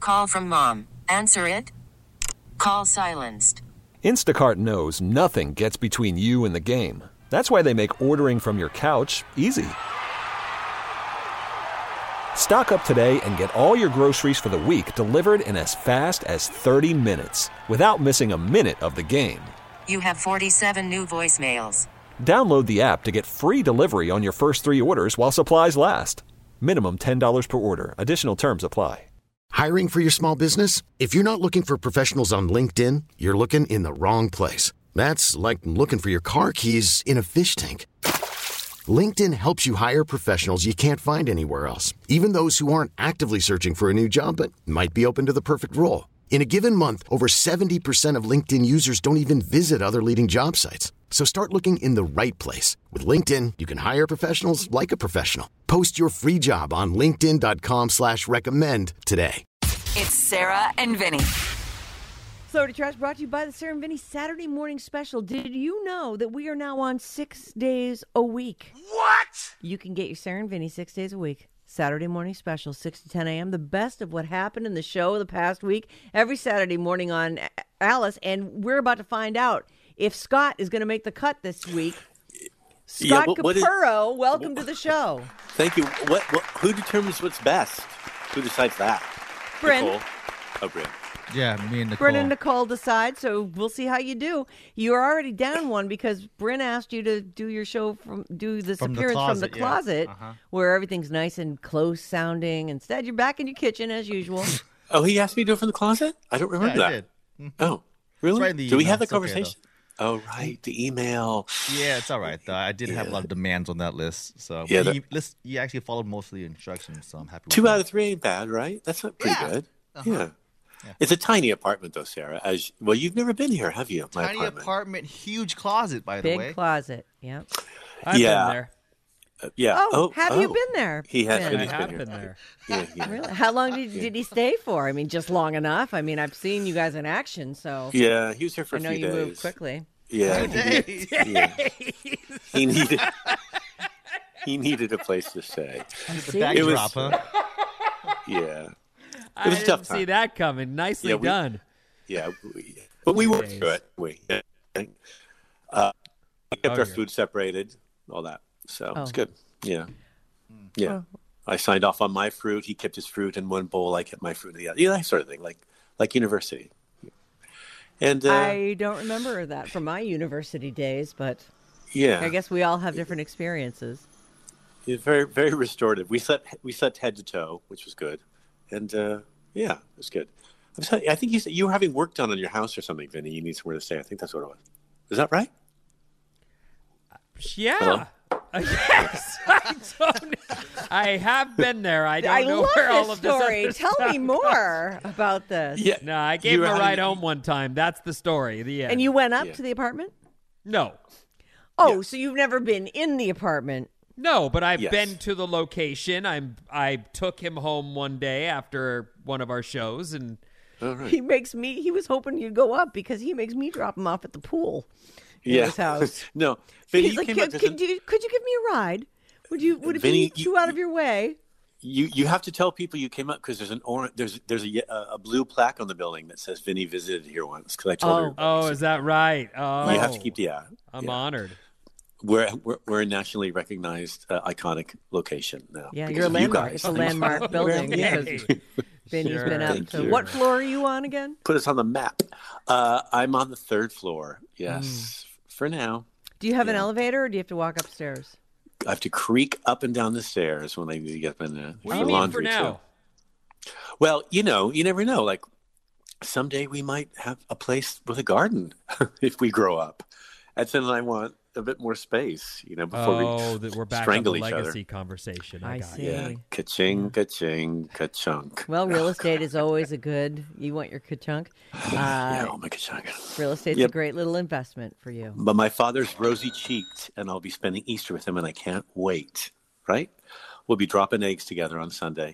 Call from mom. Answer it. Call silenced. Instacart knows nothing gets between you and the game. That's why they make ordering from your couch easy. Stock up today and get all your groceries for the week delivered in as fast as 30 minutes without missing a minute of the game. You have 47 new voicemails. Download the app to get free delivery on your first 3 orders while supplies last. Minimum $10 per order. Additional terms apply. Hiring for your small business? If you're not looking for professionals on LinkedIn, you're looking in the wrong place. That's like looking for your car keys in a fish tank. LinkedIn helps you hire professionals you can't find anywhere else, even those who aren't actively searching for a new job but might be open to the perfect role. In a given month, over 70% of LinkedIn users don't even visit other leading job sites. So start looking in the right place. With LinkedIn, you can hire professionals like a professional. Post your free job on linkedin.com/recommend today. It's Sarah and Vinny. Celebrity Trash brought to you by the Sarah and Vinny Saturday Morning Special. Did you know that we are now on 6 days a week? What? You can get your Sarah and Vinny 6 days a week. Saturday Morning Special, 6 to 10 a.m. The best of what happened in the show the past week. Every Saturday morning on Alice. And we're about to find out if Scott is going to make the cut this week. Scott Capurro, welcome to the show. Thank you. Who determines what's best? Who decides that? Bryn. Nicole. Oh, Bryn. Yeah, me and Nicole. Bryn and Nicole decide, so we'll see how you do. You're already down one because Bryn asked you to do your show do this appearance from the closet, where everything's nice and close sounding. Instead, you're back in your kitchen as usual. Oh, he asked me to do it from the closet? I don't remember that. I did. Oh, really? Right in the do we email. have the It's okay, conversation? Oh, right, the email. Yeah, it's all right. I did have a lot of demands on that list, so Yeah, you actually followed most of the instructions, so I'm happy with 2 that. out of 3 ain't bad, right? That's not pretty good. Uh-huh. Yeah. It's a tiny apartment, though, Sarah. Well, you've never been here, have you? My Tiny apartment, huge closet, by the way. Big closet, yeah. I've been there. Yeah. Oh, have you been there? He has Ben? been. I He's have been been here. there. Yeah. Really? How long did he stay for? I mean, just long enough. I mean, I've seen you guys in action, so Yeah, he was here for I a know few you days. moved quickly. Yeah. Days. He needed a place to stay. The backdrop, huh? Yeah. I was a tough didn't see time. that coming. Nicely done. Yeah. But we worked through it. We kept our food separated, all that. So it's good. Yeah. Yeah. I signed off on my fruit. He kept his fruit in one bowl. I kept my fruit in the other. That sort of thing, like university. And I don't remember that from my university days, but yeah, I guess we all have different experiences. It's very, very restorative. We slept head to toe, which was good, and yeah, it was good. I think you said you were having work done on your house or something, Vinny. You need somewhere to stay. I think that's what it was. Is that right? Yeah. Yes. I have been there. I don't know love where all this of this story. other Tell stuff me more about this. Yeah. No, I gave him a ride home one time. That's the story. The end. And you went up to the apartment? No. Oh, so you've never been in the apartment? No, but I've Yes. been to the location. I took him home one day after one of our shows, and All right. He was hoping you'd go up because he makes me drop him off at the pool in his house. No, Vinny, He's you like, came up. could you give me a ride? Would it Vinny, be too out of your way? You have to tell people you came up because there's a blue plaque on the building that says Vinny visited here once because I told her. oh, is that right? Oh, You have to keep the I'm honored. We're a nationally recognized iconic location now. Yeah, because you're a of you landmark. guys. It's a landmark building because Vinny's been up. Thank So you. what floor are you on again? Put us on the map. I'm on the 3rd floor. Yes, for now. Do you have an elevator or do you have to walk upstairs? I have to creak up and down the stairs when I need to get up in there. What do you mean for now? Well, you never know. Like someday we might have a place with a garden if we grow up. And then I want a bit more space, before that we're back strangle on the each other. legacy conversation. I got see. you. Yeah, ka-ching, ka-ching, ka-chunk. Well, real estate is always you want your ka-chunk. Yeah, oh my ka-chunk. Real estate's a great little investment for you. But my father's rosy-cheeked, and I'll be spending Easter with him, and I can't wait. Right? We'll be dropping eggs together on Sunday.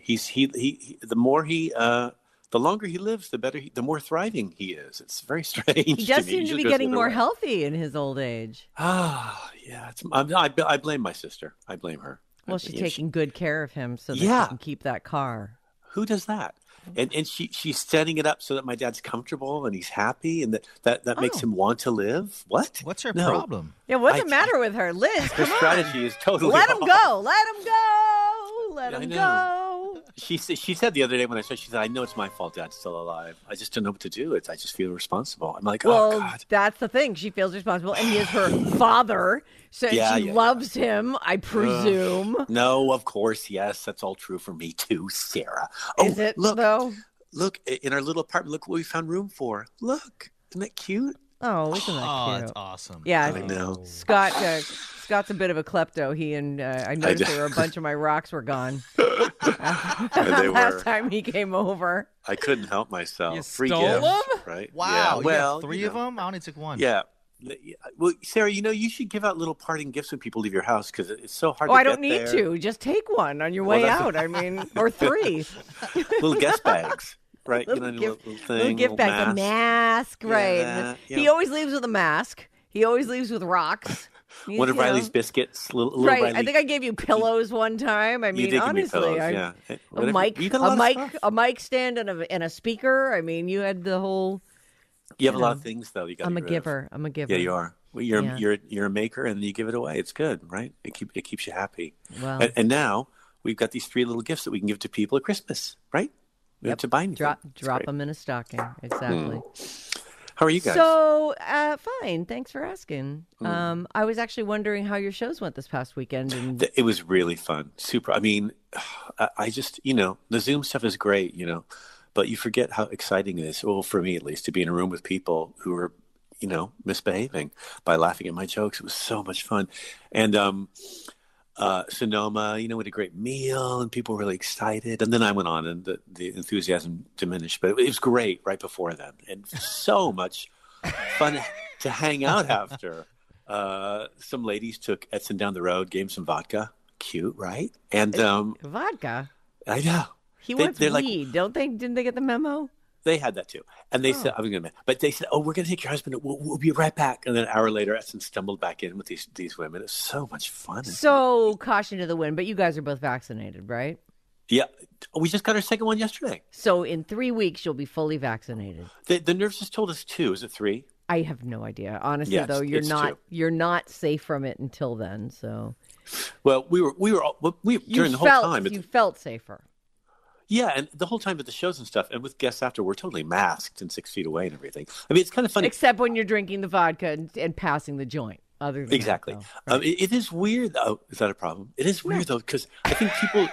The longer he lives, the more thriving he is. It's very strange. He does to me. seem to Usually be goes getting the other more way. healthy in his old age. Yeah. I blame my sister. I blame her. Well, she's taking good care of him so that Yeah. she can keep that car. Who does that? And she's setting it up so that my dad's comfortable and he's happy, and that makes him want to live. What? What's her problem? Yeah, what's the matter with her, Liz? Her strategy is totally let him wrong. go. Let him go. Let him go. She said the other day when I said, she said, I know it's my fault Dad's still alive. I just don't know what to do. I just feel responsible. I'm like, oh, God. That's the thing. She feels responsible, and he is her father, so she loves him, I presume. No, of course, yes. That's all true for me, too, Sarah. Is it, though? Look, in our little apartment, look what we found room for. Look, isn't that cute? Oh, isn't that cute? Oh, that's awesome. Yeah, I know. Scott's a bit of a klepto. I noticed there were a bunch of my rocks were gone. Last time he came over. I couldn't help myself. You Free stole gifts, them? right? Wow. Yeah. Well, three of them? I only took one. Yeah. Well, Sarah, you should give out little parting gifts when people leave your house because it's so hard to get I don't need to. Just take one on your way out. I mean, or 3. Little guest bags. Right, little gift bag, a mask, right? He always leaves with a mask. He always leaves with rocks. One of Riley's biscuits, little right? Riley. I think I gave you pillows one time. I mean, you did honestly, give me pillows, a mic stand and a speaker. I mean, you had the whole. You have a lot of things, though. I'm a giver. I'm a giver. Yeah, you are. Well, you're a maker, and you give it away. It's good, right? It keeps you happy. Well, and now we've got these 3 little gifts that we can give to people at Christmas, right? Yep. To buy anything. Drop them in a stocking. Exactly. How are you guys? So, fine. Thanks for asking. I was actually wondering how your shows went this past weekend. And it was really fun. Super. I mean, I just, the Zoom stuff is great, but you forget how exciting it is. Well, for me at least, to be in a room with people who are, misbehaving by laughing at my jokes. It was so much fun. And, Sonoma, we had a great meal and people were really excited. And then I went on and the enthusiasm diminished, but it was great right before then. And so much fun to hang out after. Some ladies took Edson down the road, gave him some vodka. Cute, right? And vodka? I know. He wants weed, don't they? Didn't they get the memo? They had that too. And they said, but they said, we're going to take your husband. We'll be right back. And then an hour later, Edson stumbled back in with these women. It was so much fun. So caution to the wind, but you guys are both vaccinated, right? Yeah. We just got our second one yesterday. So in 3 weeks, you'll be fully vaccinated. The nurses told us 2. Is it 3? I have no idea. Honestly, though, you're not safe from it until then. So, well, we were during the whole time. You felt safer. Yeah, and the whole time at the shows and stuff, and with guests after, we're totally masked and 6 feet away and everything. I mean, it's kind of funny. Except when you're drinking the vodka and passing the joint. Other than exactly. That, though, right. It is weird, though. Is that a problem? It is weird, though, because I think people,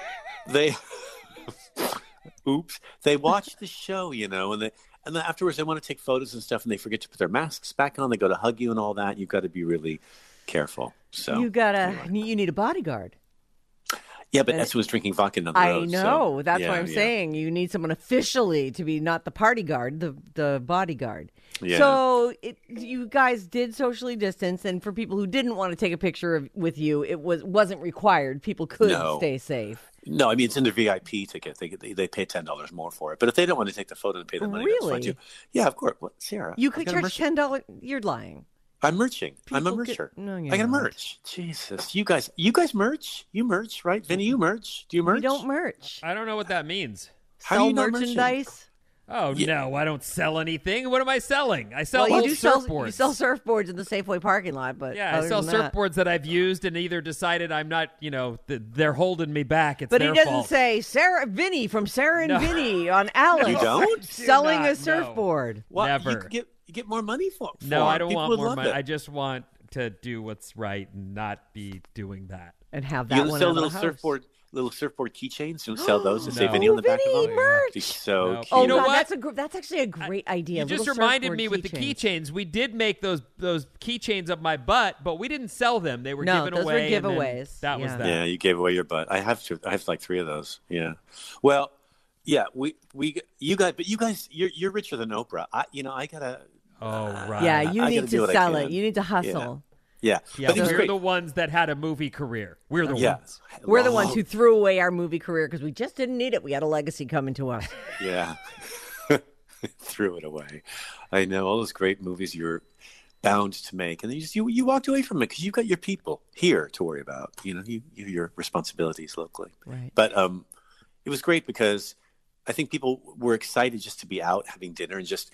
they watch the show, and then afterwards they want to take photos and stuff, and they forget to put their masks back on. They go to hug you and all that. You've got to be really careful. So you need a bodyguard. Yeah, but Edson was drinking vodka on the road. I know. So, that's what I'm saying. You need someone officially to be not the party guard, the bodyguard. Yeah. So you guys did socially distance, and for people who didn't want to take a picture with you, it wasn't required. People could stay safe. No, I mean, it's in the VIP ticket. They pay $10 more for it. But if they don't want to take the photo and pay the money, that's fine too. Yeah, of course. What, Sarah? You could charge $10. You're lying. I'm merching. I'm a mercher. I got to merch. Jesus. You guys merch? You merch, right? Vinny, you merch. Do you merch? We don't merch. I don't know what that means. How do you sell merchandise? Oh, no, I don't sell anything. What am I selling? I sell old surfboards. You sell surfboards in the Safeway parking lot, but I sell surfboards that I've used and either decided I'm not, they're holding me back. It's but their he doesn't fault. say Vinny from Sarah and Vinny on Alice. You don't? Selling a surfboard. Well, never. You get more money for No, I don't want more money. It. I just want to do what's right and not be doing that. And have that you one sell in little the house. little surfboard keychains. Don't sell those and say Vinny on the back of them. Merch. So cute. Oh, you know God, what? That's actually a great idea. You just reminded me with the keychains. We did make those keychains of my butt, but we didn't sell them. They were given those away. Were giveaways. That was that. Yeah, you gave away your butt. I have like 3 of those. Yeah. Well, yeah, you guys, you're richer than Oprah. I gotta. Oh, right. Yeah, you need to sell it. You need to hustle. Yeah. But we're the ones that had a movie career. We're the ones. We're the ones who threw away our movie career because we just didn't need it. We had a legacy coming to us. Yeah. Threw it away. I know. All those great movies you're bound to make. And then you walked away from it because you've got your people here to worry about. Your responsibilities locally. Right. But it was great because I think people were excited just to be out having dinner and just,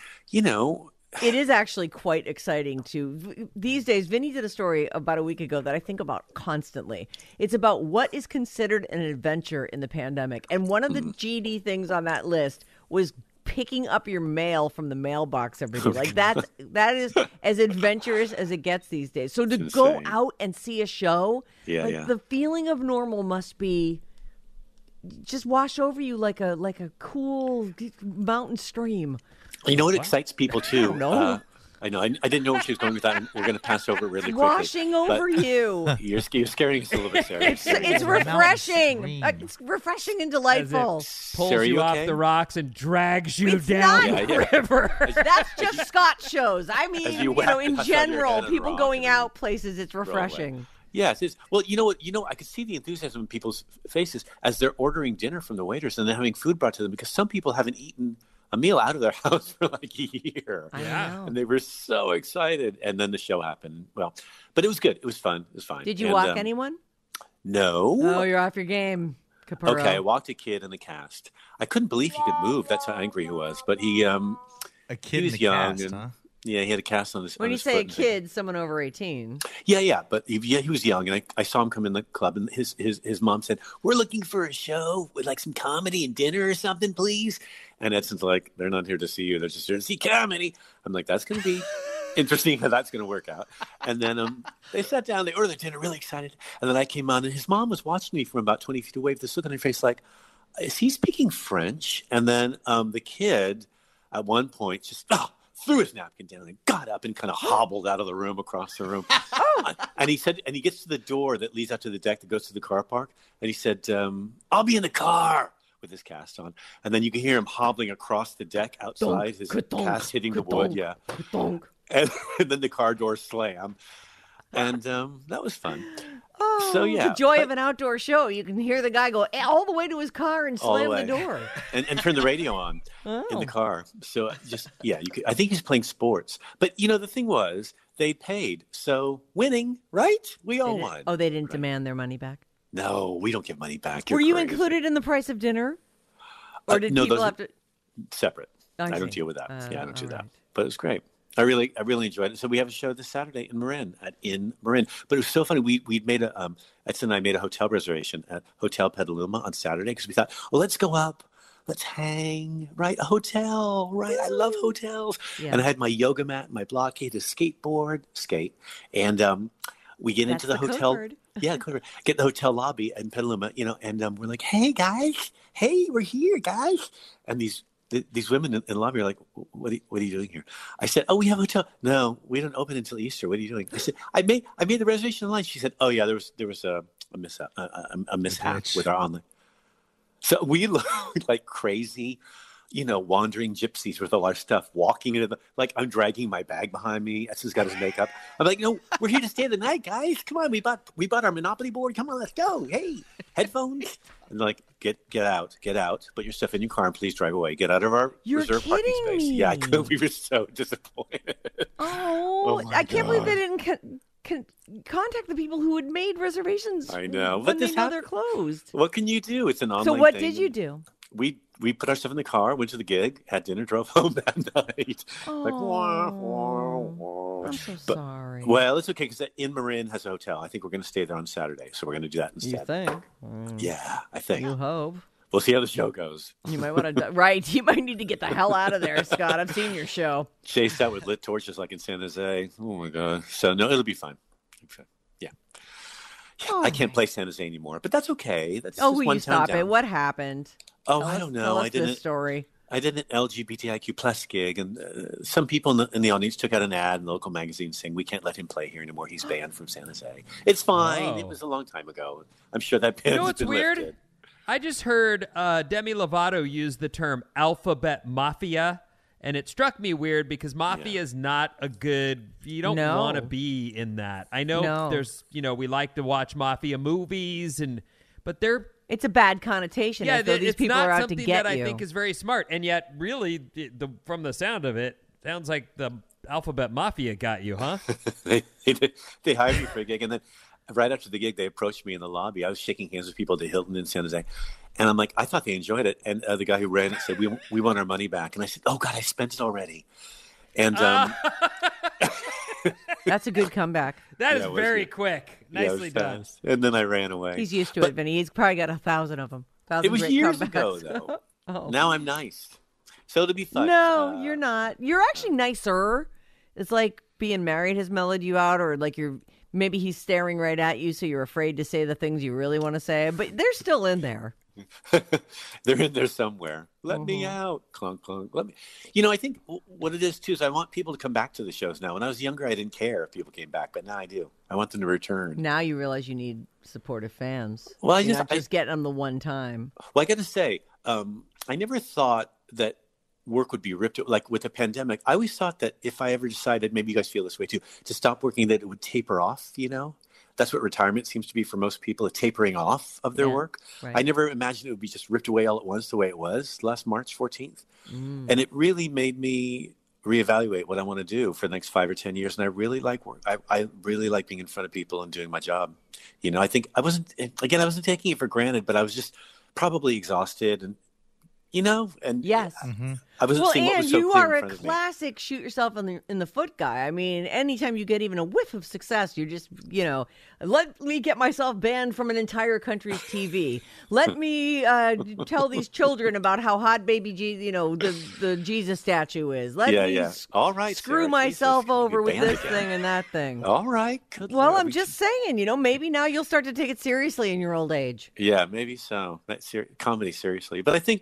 It is actually quite exciting too. These days, Vinny did a story about a week ago that I think about constantly. It's about what is considered an adventure in the pandemic. And one of the GD things on that list was picking up your mail from the mailbox every day. Like that is as adventurous as it gets these days. So to go out and see a show, the feeling of normal must be just wash over you like a cool mountain stream. You know what excites people too? No. I know. I didn't know where she was going with that. And we're going to pass over really quickly. Washing over you. You're scaring us a little bit, Sarah. It's refreshing. It's refreshing and delightful. Pulls Sarah, you okay? off the rocks and drags you It's down not- the river. That's just Scott shows. I mean, in general, people going out places, it's refreshing. Yes, it's well. You know what? I could see the enthusiasm in people's faces as they're ordering dinner from the waiters and they're having food brought to them because some people haven't eaten a meal out of their house for like a year. Yeah. And they were so excited. And then the show happened. Well, but it was good. It was fun. It was fine. Did you walk anyone? No. Oh, you're off your game, Capurro. Okay, I walked a kid in the cast. I couldn't believe he could move. That's how angry he was. But he a kid he was in the young. cast, And, huh? yeah, he had a cast on his When on you his say foot a and kid, someone over 18. Yeah, but he was young, and I saw him come in the club, and his mom said, "We're looking for a show with like some comedy and dinner or something, please." And Edson's like, "They're not here to see you; they're just here to see comedy." I'm like, "That's going to be interesting how that's going to work out." And then they sat down, they ordered their dinner, really excited, and then I came on, and his mom was watching me from about 20 feet away with this look on her face, like, "Is he speaking French?" And then the kid, at one point, just threw his napkin down and got up and kind of hobbled out of the room across the room. And he said, and he gets to the door that leads out to the deck that goes to the car park. And he said, "I'll be in the car," with his cast on. And then you can hear him hobbling across the deck outside, his cast hitting the wood. Yeah. And then the car doors slam. And that was fun. Oh, so, yeah. The joy of an outdoor show. You can hear the guy go all the way to his car and slam the door. and turn the radio on in the car. So I think he's playing sports. But, the thing was, they paid. So winning, right? We all won. Oh, they didn't demand their money back? No, we don't get money back. Were you included in the price of dinner? Or did people have to? Separate. I don't deal with that. I don't do that. But it was great. I really enjoyed it. So we have a show this Saturday in Marin But it was so funny. We'd made Edson and I made a hotel reservation at Hotel Petaluma on Saturday because we thought, well, let's go up, let's hang, right? A hotel, right? I love hotels. Yeah. And I had my yoga mat, my blockade, a skateboard, and we get into the hotel. Code. Yeah, get the hotel lobby in Petaluma, and we're like, hey guys, we're here, guys, and these women in the lobby are like, what are you doing here? I said, oh, we have a hotel. No, we don't open until Easter. What are you doing? I said, I made the reservation online. She said, oh yeah, there was a mishap with our online. So we looked like crazy, wandering gypsies with all our stuff, walking into I'm dragging my bag behind me. Edson's got his makeup. I'm like, no, we're here to stay the night, guys. Come on, we bought our Monopoly board. Come on, let's go. Hey, headphones. And get out. Put your stuff in your car and please drive away. Get out of our reserved parking space. Me. Yeah, we were so disappointed. Oh I can't believe they didn't contact the people who had made reservations. I know, but they know they're closed. What can you do? It's an online. So what thing. did you do? We put our stuff in the car, went to the gig, had dinner, drove home that night. I'm so sorry. Well, it's okay because In Marin has a hotel. I think we're going to stay there on Saturday, so we're going to do that instead. You think? Yeah, I think. You hope. We'll see how the show goes. You might want to, right? You might need to get the hell out of there, Scott. I've seen your show. Chased out with lit torches like in San Jose. Oh my God! So no, it'll be fun. Yeah. I can't play San Jose anymore, but that's okay. That's will you stop it? What happened? Oh, I don't know. Tell us this story. I did an LGBTIQ plus gig, and some people in the audience took out an ad in the local magazine saying, we can't let him play here anymore. He's banned from San Jose. It's fine. Oh. It was a long time ago. I'm sure that ban has been weird? lifted. I just heard Demi Lovato use the term alphabet mafia, and it struck me weird because mafia is not a good – you don't want to be in that. I know there's – we like to watch mafia movies, but they're – it's a bad connotation. Yeah, these people are out to get you. it's not something that I think is very smart. And yet, really, from the sound of it, sounds like the alphabet mafia got you, huh? they hired me for a gig, and then right after the gig, they approached me in the lobby. I was shaking hands with people at the Hilton in San Jose, And I'm like, I thought they enjoyed it. And the guy who ran it said, we want our money back. And I said, oh, God, I spent it already. And that's a good comeback. That is very quick. Nicely done. Fast. And then I ran away. He's used to it, Vinny. He's probably got 1,000 of them. It was years ago, though. Now I'm nice. So to be fun. No, you're not. You're actually nicer. It's like being married has mellowed you out, or like maybe he's staring right at you, so you're afraid to say the things you really want to say. But they're still in there. They're in there somewhere. Let me out. Clunk, clunk. Let me. I think what it is, too, is I want people to come back to the shows now. When I was younger, I didn't care if people came back, but now I do. I want them to return. Now you realize you need supportive fans. Well, you're not just getting them the one time. Well, I got to say, I never thought that work would be ripped, like with the pandemic. I always thought that if I ever decided, maybe you guys feel this way too, to stop working, that it would taper off, That's what retirement seems to be for most people, a tapering off of their work. Right. I never imagined it would be just ripped away all at once the way it was last March 14th. And it really made me reevaluate what I want to do for the next 5 or 10 years. And I really like work. I really like being in front of people and doing my job. I think I wasn't taking it for granted, but I was just probably exhausted and yes. I wasn't seeing what was so you clear are in front a of me. classic shoot yourself in the foot guy. I mean, anytime you get even a whiff of success, you're just, let me get myself banned from an entire country's TV. Let me tell these children about how hot baby the Jesus statue is. Let me all right, screw Sarah, Jesus, over with this again. thing and that thing. All right. Good well, Lord. I'm just saying, maybe now you'll start to take it seriously in your old age. Yeah, maybe so. Comedy seriously. But I think,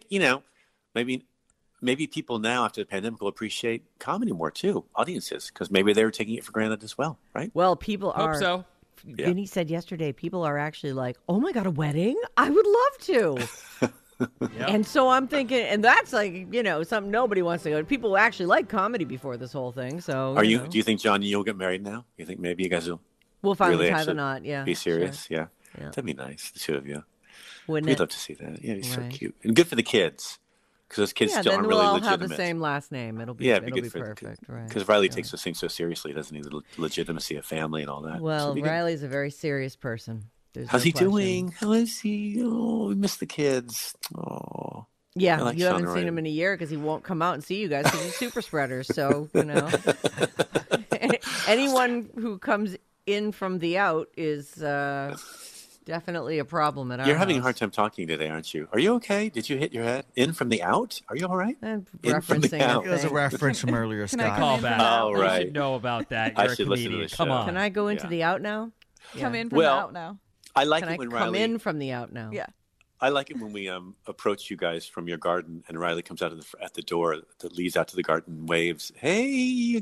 maybe people now after the pandemic will appreciate comedy more too, audiences, because maybe they were taking it for granted as well, right? Well, people are. Hope so. Vinny said yesterday, people are actually like, oh my God, a wedding? I would love to. Yep. And so I'm thinking, and that's like, something nobody wants to go. People actually like comedy before this whole thing. So do you think, John, you'll get married now? You think maybe you guys we'll finally really tie the knot, yeah. Be serious, sure. Yeah. That'd be nice, the two of you. Wouldn't We'd it? love to see that. Yeah, he's so cute. And good for the kids. Because those kids still aren't really legitimate. Then we'll all have the same last name. It'll be perfect, right? Because Riley takes those things so seriously, doesn't he? The legitimacy of family and all that. Well, Riley's a very serious person. How's he doing? How is he? Oh, we miss the kids. Oh. Yeah, you haven't seen him in a year because he won't come out and see you guys because he's super spreaders. So, anyone who comes in from the out is definitely a problem at our You're having house. a hard time talking today, aren't you? Are you okay? Did you hit your head? In from the out? Are you all right? I'm referencing it was a reference from earlier, Scott. Call back. Oh, right. You should know about that. You're I should listen to the show. Come on. Can I go into the out now? Come in from the out now. I like Can it when I come Riley... in from the out now? Yeah. I like it when we approach you guys from your garden and Riley comes out at the door that leads out to the garden and waves, hey, you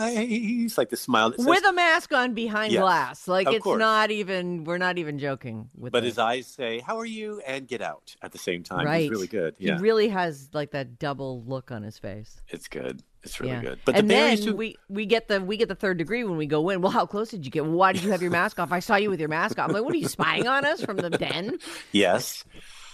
guys, like the smile. That says, with a mask on behind glass. Like of it's course. we're not even joking with But his eyes say, how are you? And get out at the same time. Right. It's really good. Yeah. He really has like that double look on his face. It's good. It's really good. But then we get the third degree when we go in. Well, how close did you get? Well, why did you have your mask off? I saw you with your mask off. I'm like, what are you spying on us from the den? Yes.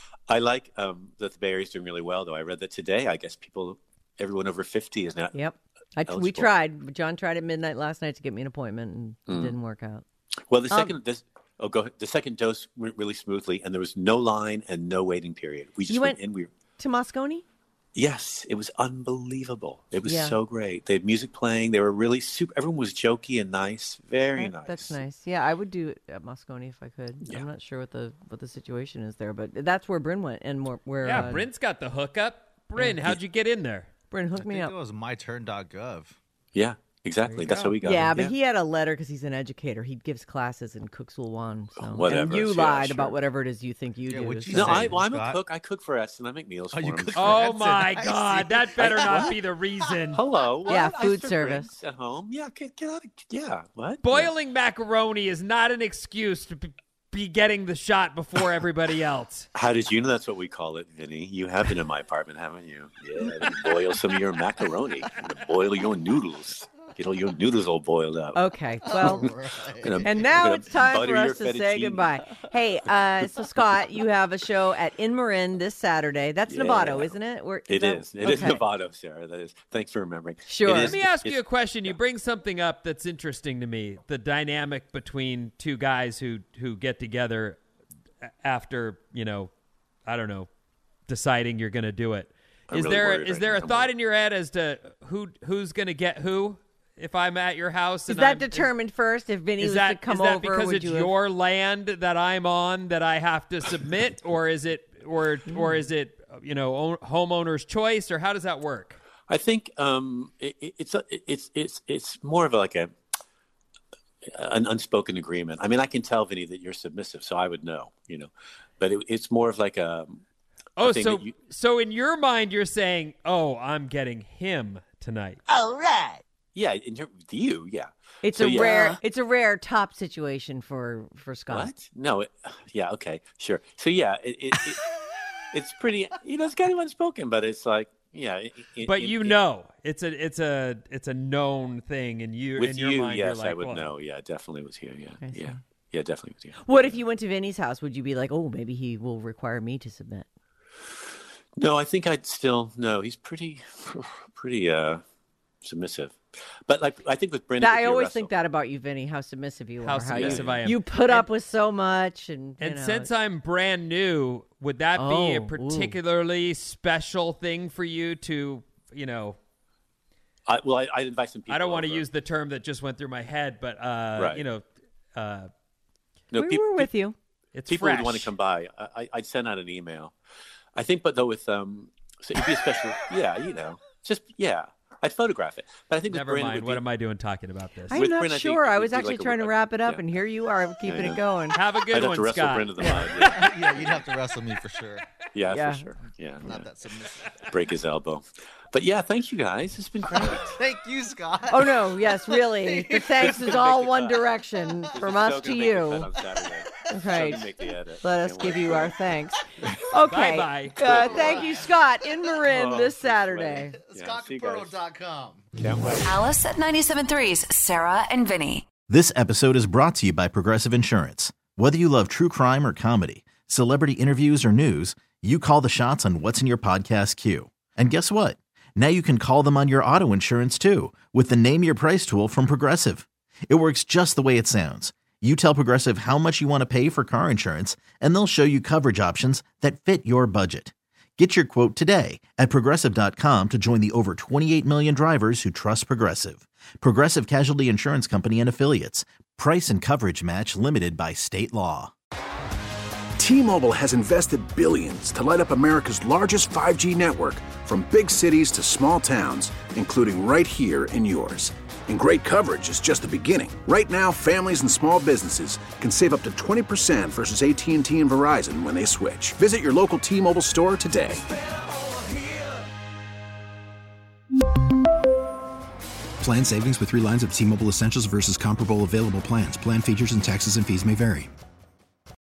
I like that the Bay Area is doing really well, though. I read that today. I guess everyone over 50 is now. Yep. We tried. John tried at midnight last night to get me an appointment, and it didn't work out. Well, go ahead. The second dose went really smoothly, and there was no line and no waiting period. We just went in. To Moscone? Yes, it was unbelievable. It was so great. They had music playing. They were really super. Everyone was jokey and nice. Very nice. That's nice. Yeah, I would do it at Moscone if I could. Yeah. I'm not sure what the situation is there, but that's where Bryn went and where. Yeah, Bryn's got the hookup. Bryn, how'd you get in there? Bryn, hook me up. It was myturn.gov. Yeah. Exactly. That's how we got it. But he had a letter because he's an educator. He gives classes in Cooksulwan. So. Whatever. And you lied about whatever it is you think you do. No, I'm a cook. I cook for Edson. I make meals for him. Oh, my God. That better not be the reason. Hello. What? Yeah, food service. At home. Yeah, get out of... Yeah, what? Boiling macaroni is not an excuse to be getting the shot before everybody else. How did you know that's what we call it, Vinny? You have been in my apartment, haven't you? Yeah, boil some of your macaroni. Boil your noodles. Get all your noodles all boiled up. Okay, well, and now it's time for us to say goodbye. Hey, so Scott, you have a show at In Marin this Saturday. That's Novato, isn't it? It is Novato, Sarah. That is. Thanks for remembering. Sure. Let me ask you a question. You bring something up that's interesting to me, the dynamic between two guys who get together after, I don't know, deciding you're going to do it. Is there a thought in your head as to who's going to get who? If I'm at your house, is that determined first? If Vinny was to come over, because it's your land that I'm on that I have to submit, or is it homeowner's choice, or how does that work? I think it's more of like an unspoken agreement. I mean, I can tell Vinny that you're submissive, so I would know, but it's more of like a. Oh, so in your mind, you're saying, "Oh, I'm getting him tonight." All right. Yeah, yeah. It's a rare top situation for Scott. What? No, yeah, okay, sure. So yeah, it's pretty. It's kind of unspoken, but it's like, yeah. But it's a known thing, and in your mind, yes, you're like, I would know. Yeah, definitely was here. Yeah, yeah, definitely was here. What if you went to Vinny's house? Would you be like, oh, maybe he will require me to submit? No, I think I'd still no. He's pretty submissive. But like, I think with Brendan, I always think that about you, Vinny, how submissive you are. How submissive I am. You put up with so much, and since I'm brand new, would that be a particularly special thing for you to, I invite some people. I don't want to use the term that just went through my head, but we were with you. It's people fresh. would want to come by. I'd send out an email. I think, but though with so it'd be a special, I'd photograph it. But I think never mind. What am I doing talking about this? I'm not sure. I was actually trying to wrap it up, and here you are keeping it going. Have a good one, Scott. You'd have to wrestle me for sure. Yeah, for sure. Yeah, not that submissive. Break his elbow. But yeah, thank you guys. It's been great. Thank you, Scott. Oh no, yes, really. The thanks is all one direction from us to you. Right. Let us give you our thanks. Okay. Bye. Thank you, Scott, in Marin this Saturday. ScottCapurro.com. Can't wait. Alice at 97.3's Sarah and Vinny. This episode is brought to you by Progressive Insurance. Whether you love true crime or comedy, celebrity interviews or news, you call the shots on what's in your podcast queue. And guess what? Now you can call them on your auto insurance too with the Name Your Price tool from Progressive. It works just the way it sounds. You tell Progressive how much you want to pay for car insurance, and they'll show you coverage options that fit your budget. Get your quote today at Progressive.com to join the over 28 million drivers who trust Progressive. Progressive Casualty Insurance Company and Affiliates. Price and coverage match limited by state law. T-Mobile has invested billions to light up America's largest 5G network, from big cities to small towns, including right here in yours. And great coverage is just the beginning. Right now, families and small businesses can save up to 20% versus AT&T and Verizon when they switch. Visit your local T-Mobile store today. Plan savings with 3 lines of T-Mobile Essentials versus comparable available plans. Plan features and taxes and fees may vary.